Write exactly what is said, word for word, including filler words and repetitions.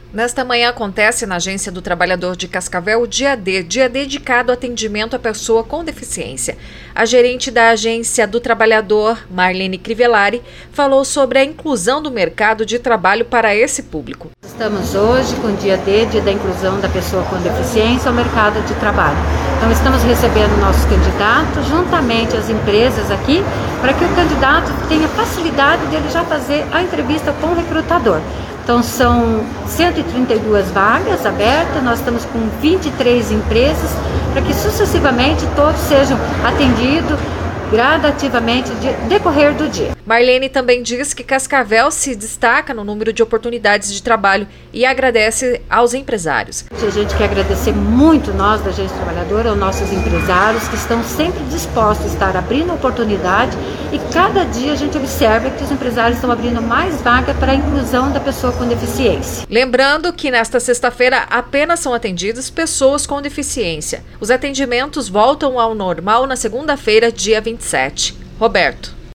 Nesta manhã acontece na Agência do Trabalhador de Cascavel o Dia D, dia dedicado ao atendimento à pessoa com deficiência. A gerente da Agência do Trabalhador, Marlene Crivellari, falou sobre a inclusão do mercado de trabalho para esse público. Estamos hoje com o Dia D, dia da inclusão da pessoa com deficiência ao mercado de trabalho. Então estamos recebendo nossos candidatos, juntamente às empresas aqui, para que o candidato tenha facilidade dele já fazer a entrevista com o recrutador. Então são cento e trinta e duas vagas abertas, nós estamos com vinte e três empresas, para que sucessivamente todos sejam atendidos gradativamente de decorrer do dia. Marlene também diz que Cascavel se destaca no número de oportunidades de trabalho e agradece aos empresários. A gente quer agradecer muito nós da Agência Trabalhadora, aos nossos empresários que estão sempre dispostos a estar abrindo oportunidade, e cada dia a gente observa que os empresários estão abrindo mais vaga para a inclusão da pessoa com deficiência. Lembrando que nesta sexta-feira apenas são atendidas pessoas com deficiência. Os atendimentos voltam ao normal na segunda-feira, dia vinte e sete. Roberto.